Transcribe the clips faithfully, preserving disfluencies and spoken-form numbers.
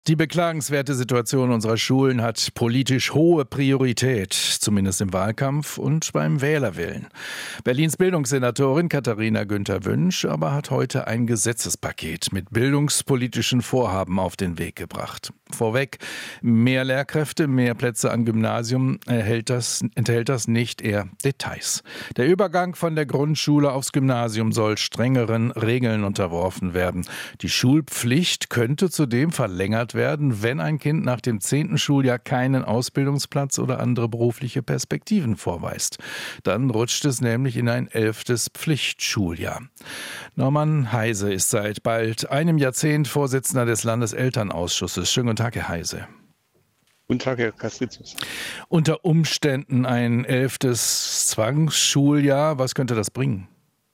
Die beklagenswerte Situation unserer Schulen hat politisch hohe Priorität, zumindest im Wahlkampf und beim Wählerwillen. Berlins Bildungssenatorin Katharina Günther-Wünsch aber hat heute ein Gesetzespaket mit bildungspolitischen Vorhaben auf den Weg gebracht. Vorweg, mehr Lehrkräfte, mehr Plätze an Gymnasium erhält das, enthält das nicht, eher Details. Der Übergang von der Grundschule aufs Gymnasium soll strengeren Regeln unterworfen werden. Die Schulpflicht könnte zudem verlängert werden, wenn ein Kind nach dem zehnten Schuljahr keinen Ausbildungsplatz oder andere berufliche Perspektiven vorweist. Dann rutscht es nämlich in ein elftes Pflichtschuljahr. Norman Heise ist seit bald einem Jahrzehnt Vorsitzender des Landeselternausschusses. Schönen guten Tag, Herr Heise. Guten Tag, Herr Kastrizius. Unter Umständen ein elftes Zwangsschuljahr. Was könnte das bringen?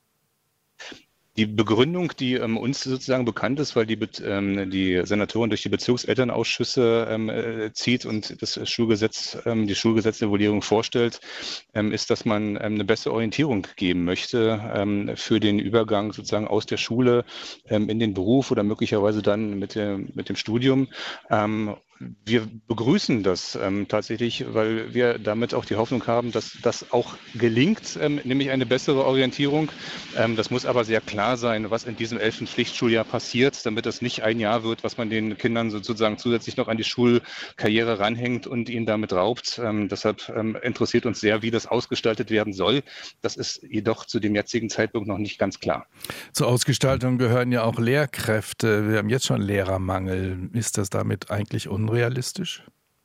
Die Begründung, die ähm, uns sozusagen bekannt ist, weil die, ähm, die Senatorin durch die Bezirkselternausschüsse ähm, äh, zieht und das Schulgesetz, ähm, die Schulgesetzevaluierung vorstellt, ähm, ist, dass man ähm, eine bessere Orientierung geben möchte ähm, für den Übergang sozusagen aus der Schule ähm, in den Beruf oder möglicherweise dann mit dem, mit dem Studium. Ähm, Wir begrüßen das ähm, tatsächlich, weil wir damit auch die Hoffnung haben, dass das auch gelingt, ähm, nämlich eine bessere Orientierung. Ähm, das muss aber sehr klar sein, was in diesem elften Pflichtschuljahr passiert, damit das nicht ein Jahr wird, was man den Kindern sozusagen zusätzlich noch an die Schulkarriere ranhängt und ihnen damit raubt. Ähm, deshalb ähm, interessiert uns sehr, wie das ausgestaltet werden soll. Das ist jedoch zu dem jetzigen Zeitpunkt noch nicht ganz klar. Zur Ausgestaltung gehören ja auch Lehrkräfte. Wir haben jetzt schon Lehrermangel. Ist das damit eigentlich unrealistisch? Realistisch?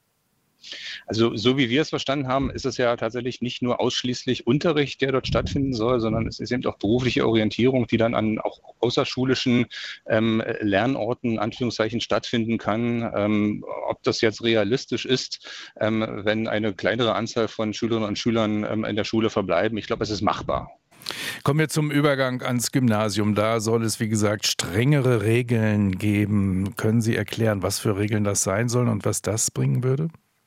Also so wie wir es verstanden haben, ist es ja tatsächlich nicht nur ausschließlich Unterricht, der dort stattfinden soll, sondern es ist eben auch berufliche Orientierung, die dann an auch außerschulischen ähm, Lernorten, Anführungszeichen, stattfinden kann. Ähm, ob das jetzt realistisch ist, ähm, wenn eine kleinere Anzahl von Schülerinnen und Schülern ähm, in der Schule verbleiben, ich glaube, es ist machbar. Kommen wir zum Übergang ans Gymnasium. Da soll es, wie gesagt, strengere Regeln geben. Können Sie erklären, was für Regeln das sein sollen und was das bringen würde?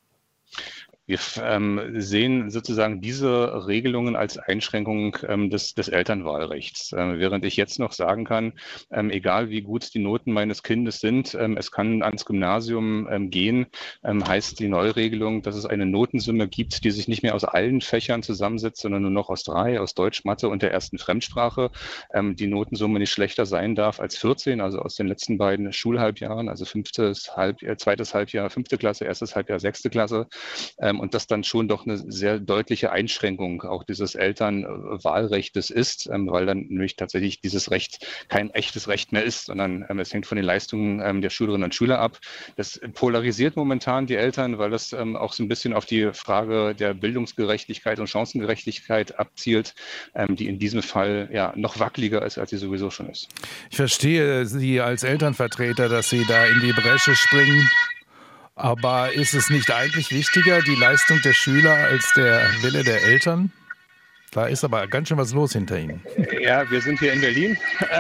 Wir ähm, sehen sozusagen diese Regelungen als Einschränkung ähm, des, des Elternwahlrechts. Ähm, während ich jetzt noch sagen kann, ähm, egal wie gut die Noten meines Kindes sind, ähm, es kann ans Gymnasium ähm, gehen, ähm, heißt die Neuregelung, dass es eine Notensumme gibt, die sich nicht mehr aus allen Fächern zusammensetzt, sondern nur noch aus drei, aus Deutsch, Mathe und der ersten Fremdsprache. Ähm, die Notensumme nicht schlechter sein darf als vierzehn, also aus den letzten beiden Schulhalbjahren, also fünftes Halb, äh, zweites Halbjahr, fünfte Klasse, erstes Halbjahr, sechste Klasse. Ähm, und das dann schon doch eine sehr deutliche Einschränkung auch dieses Elternwahlrechtes ist, ähm, weil dann nämlich tatsächlich dieses Recht kein echtes Recht mehr ist, sondern ähm, es hängt von den Leistungen ähm, der Schülerinnen und Schüler ab. Das polarisiert momentan die Eltern, weil das ähm, auch so ein bisschen auf die Frage der Bildungsgerechtigkeit und Chancengerechtigkeit abzielt, ähm, die in diesem Fall ja noch wackeliger ist, als sie sowieso schon ist. Ich verstehe Sie als Elternvertreter, dass Sie da in die Bresche springen. Aber ist es nicht eigentlich wichtiger, die Leistung der Schüler, als der Wille der Eltern? Da ist aber ganz schön was los hinter Ihnen. Ja, wir sind hier in Berlin.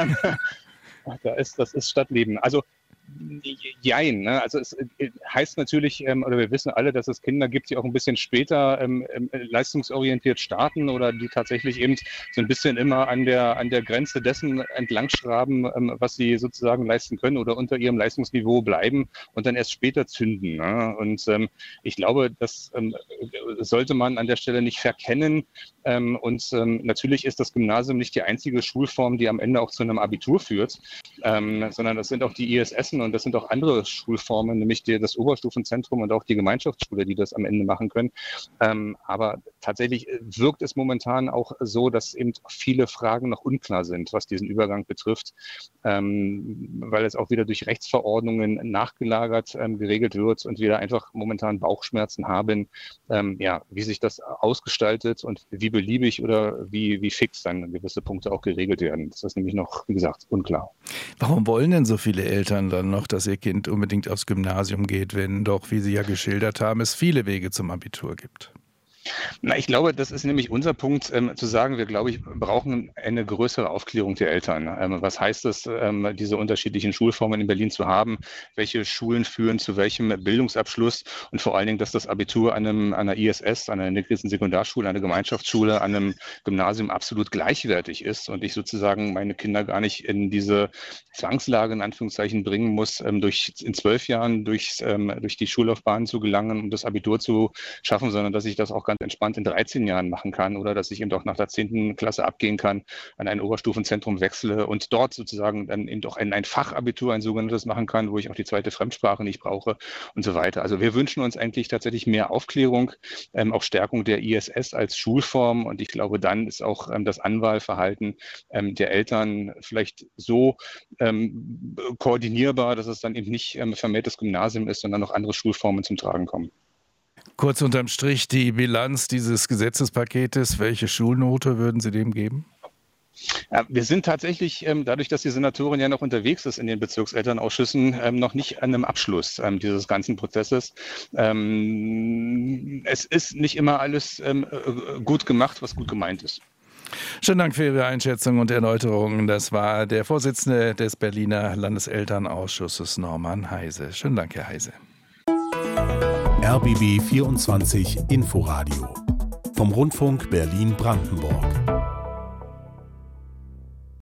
Da ist, das ist Stadtleben. Also jein, ne? Also es heißt natürlich, ähm, oder wir wissen alle, dass es Kinder gibt, die auch ein bisschen später ähm, leistungsorientiert starten oder die tatsächlich eben so ein bisschen immer an der, an der Grenze dessen entlangstraben, ähm, was sie sozusagen leisten können oder unter ihrem Leistungsniveau bleiben und dann erst später zünden. Ne? Und ähm, ich glaube, das ähm, sollte man an der Stelle nicht verkennen. Ähm, und ähm, natürlich ist das Gymnasium nicht die einzige Schulform, die am Ende auch zu einem Abitur führt, ähm, sondern das sind auch die I S S und das sind auch andere Schulformen, nämlich die, das Oberstufenzentrum und auch die Gemeinschaftsschule, die das am Ende machen können. Ähm, aber tatsächlich wirkt es momentan auch so, dass eben viele Fragen noch unklar sind, was diesen Übergang betrifft, ähm, weil es auch wieder durch Rechtsverordnungen nachgelagert ähm, geregelt wird und wir da einfach momentan Bauchschmerzen haben, ähm, ja, wie sich das ausgestaltet und wie beliebig oder wie, wie fix dann gewisse Punkte auch geregelt werden. Das ist nämlich noch, wie gesagt, unklar. Warum wollen denn so viele Eltern dann noch, dass ihr Kind unbedingt aufs Gymnasium geht, wenn doch, wie Sie ja geschildert haben, es viele Wege zum Abitur gibt? Na, ich glaube, das ist nämlich unser Punkt, ähm, zu sagen, wir, glaube ich, brauchen eine größere Aufklärung der Eltern. Ähm, was heißt es, ähm, diese unterschiedlichen Schulformen in Berlin zu haben? Welche Schulen führen zu welchem Bildungsabschluss? Und vor allen Dingen, dass das Abitur an, einem, an einer I S S, an einer integrierten Sekundarschule, an einer Gemeinschaftsschule, an einem Gymnasium absolut gleichwertig ist und ich sozusagen meine Kinder gar nicht in diese Zwangslage, in Anführungszeichen, bringen muss, ähm, durch, in zwölf Jahren durch, ähm, durch die Schullaufbahn zu gelangen, um das Abitur zu schaffen, sondern dass ich das auch ganz entspannt in dreizehn Jahren machen kann oder dass ich eben doch nach der zehnten Klasse abgehen kann, an ein Oberstufenzentrum wechsle und dort sozusagen dann eben doch ein, ein Fachabitur, ein sogenanntes machen kann, wo ich auch die zweite Fremdsprache nicht brauche und so weiter. Also wir wünschen uns eigentlich tatsächlich mehr Aufklärung, ähm, auch Stärkung der I S S als Schulform und ich glaube, dann ist auch ähm, das Anwahlverhalten ähm, der Eltern vielleicht so ähm, koordinierbar, dass es dann eben nicht ähm, vermehrtes Gymnasium ist, sondern noch andere Schulformen zum Tragen kommen. Kurz unterm Strich die Bilanz dieses Gesetzespaketes. Welche Schulnote würden Sie dem geben? Ja, wir sind tatsächlich, ähm, dadurch, dass die Senatorin ja noch unterwegs ist in den Bezirkselternausschüssen, ähm, noch nicht an einem Abschluss ähm, dieses ganzen Prozesses. Ähm, es ist nicht immer alles ähm, gut gemacht, was gut gemeint ist. Schönen Dank für Ihre Einschätzung und Erläuterungen. Das war der Vorsitzende des Berliner Landeselternausschusses, Norman Heise. Schönen Dank, Herr Heise. R B B vierundzwanzig Inforadio vom Rundfunk Berlin-Brandenburg.